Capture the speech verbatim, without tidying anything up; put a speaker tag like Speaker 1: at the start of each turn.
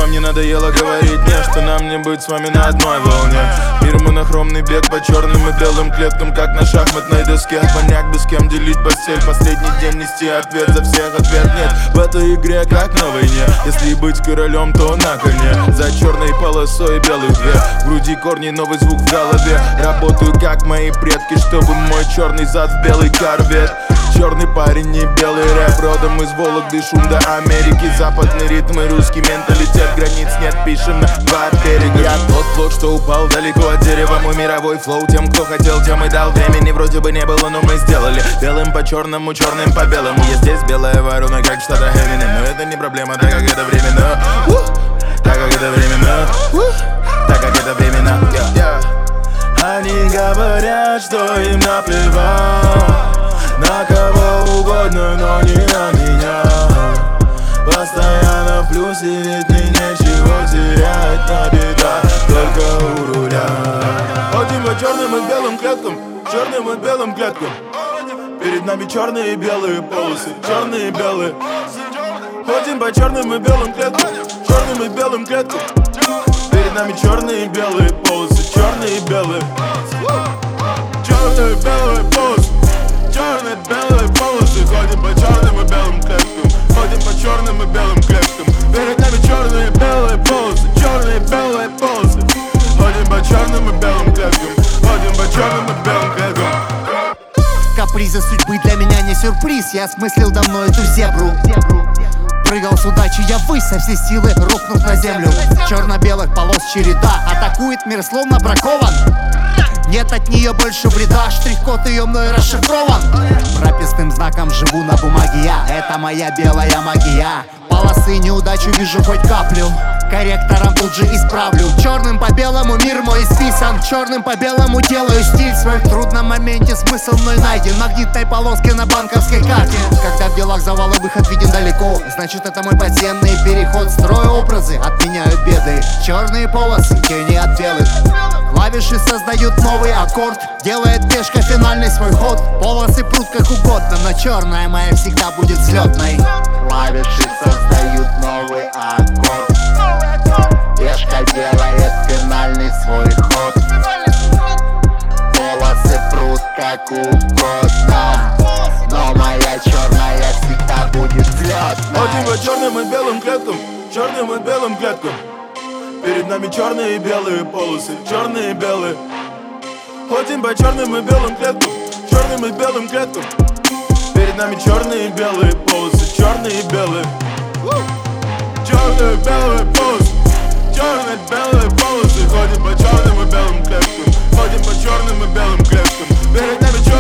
Speaker 1: вам не надоело говорить мне, что нам не быть с вами на одной волне? Мир монохромный бег по черным и белым клеткам, как на шахматной доске. Понять бы с кем делить постель, последний день нести ответ, за всех ответ нет. В этой игре как на войне, если быть королем, то на коне. За черной полосой белых две, в груди корни, новый звук в голове. Работаю как мои предки, чтобы мой черный зад в белый корвет. Черный парень, не белый рэп, родом из Вологды, шум до Америки. Западный ритм и русский менталитет, границ нет, пишем на два берега. Я тот плод, что упал далеко от дерева, мой мировой флоу. Тем, кто хотел, тем и дал. Времени вроде бы не было, но мы сделали. Белым по черному, черным по белому. Я здесь белая ворона, как штата Эминем. Но это не проблема, так как это временно. Так как это временно. Так как это временно. Они говорят, что им наплевать на кого угодно, но не на меня. Постоянно в плюсе, ведь мне нечего терять. На беда только у руля. Ходим по черным и белым клеткам, черным и белым клеткам. Перед нами черные и белые полосы, черные и белые. Ходим по черным и белым клеткам, черным и белым клеткам. Перед нами черные и белые полосы, черные и белые. Черные и белые полосы, черные и белые полосы. Ходим по черным и белым клеткам, ходим по черным и белым клеткам. Перед нами черные и белые полосы, черные и белые полосы. Ходим по черным и белым клеткам, ходим по черным и белым клеткам.
Speaker 2: Капризы судьбы для меня не сюрприз. Я осмыслил давно эту зебру. Прыгал с удачи я ввысь, со всей силы рухнув на землю. Черно-белых полос череда, атакует мир словно бракован. Нет от нее больше вреда, штрих-код ее мной расшифрован. Прописным знаком живу на бумаге я, это моя белая магия. Полосы неудачу вижу хоть каплю, корректором тут же исправлю. Черным по белому мир мой исписан, черным по белому делаю стиль свой. В трудном моменте смысл мной найден, магнитной полоски на банковской карте. Когда в делах завалы выход виден далеко, значит это мой подземный переход. Строю образы, отменяют беды, черные полосы, тени от белых. Клавиши создают новый аккорд, делает пешка финальный свой ход. Полосы прут как угодно, но черная моя всегда будет взлетной. Клавиши создают новый аккорд, пешка делает финальный свой ход. Полосы прут как угодно, но моя черная всегда будет взлетной.
Speaker 1: Ходим по черным и белым клеткам, черным и белым клеткам. Перед нами черные и белые полосы, черные и белые. Ходим по черным и белым клеткам, черным и белым клеткам. Перед нами черные и белые полосы, черные и белые. Черные и белые полосы, черные и белые полосы. Ходим по черным и белым клеткам, ходим по черным и белым клеткам. Перед нами черные